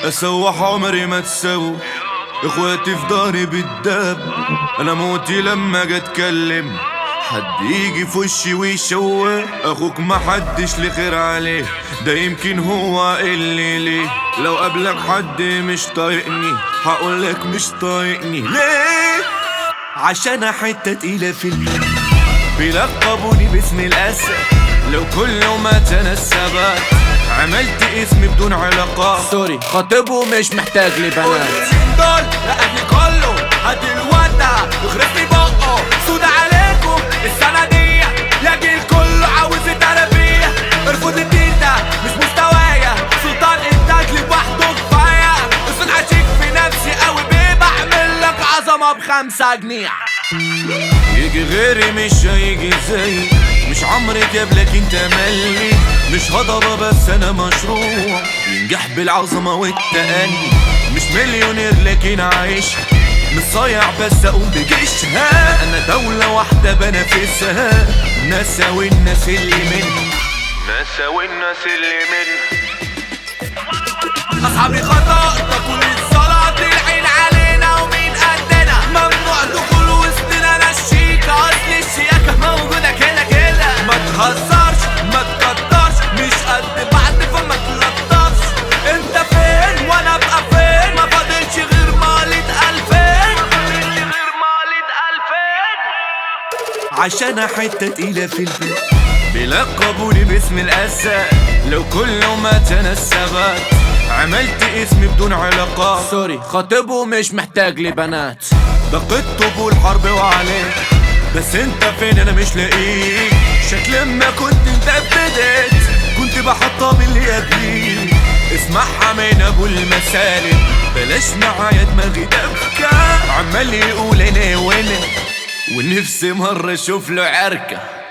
اسوح عمري ما تسوي، اخواتي في داري بالداب، انا موتي لما اجي اتكلم، حد يجي في وشي ويشوه، اخوك ما حدش لخير عليه، ده يمكن هو اللي ليه، لو قابلك حد مش طايقني هقولك مش طايقني ليه؟ عشان حتة تقيلة في البيت بيلقبوني باسم الاسد، لو كل ما تنسبت عملت اسمي بدون علاقات، سوري خاطبه مش محتاج لبنات. دول لأهلي كله هات الودع يخرسني بقه، سود عليكم السنة دي يا جيل كله عاوز تربية، ارفض الدين ده مش مستوايا، سلطان انتاج لوحده كفاية، الصنعة شيك في نفسي قوي بيه، بعمل لك عظمة ب5 جنيه، يجي غيري مش هيجي زي، مش عمري جابلك انت ملي، مش هضبة بس انا مشروع ينجح بالعظمة والتأني، مش مليونير لكن عايش، مش صايع بس اقوم بجيشها، انا دولة واحدة بنافسها، ناسا والناس اللي مني، ناسا والناس اللي مني، اصحابي خطأ تكون الصلاة العين علينا ومين قدنا، ممنوع دخول وسطنا نشيك، اصل الشياكة موجودة كده كده، ما تهزرش ما تكترش، مش قد بعد فما تلطفش، انت فين وانا ابقى فين، ما فاضلش غير مالة 2000 عشان حتة تقيلة في البيت بيلقبوني باسم الاسد، لو كل ما تنسبت عملت اسمي بدون علاقات، سوري خاطبه مش محتاج لبنات، دقيت طبول الحرب وعليك، بس انت فين انا مش لاقيك، شكل ما كنت انت بديت كنت بحطها باللي قبليك، اسمعها من ابو المسالك، بلاش معايا دماغي دبكة، عمال يقول انا وانا ونفسي مرة اشوف له عركة.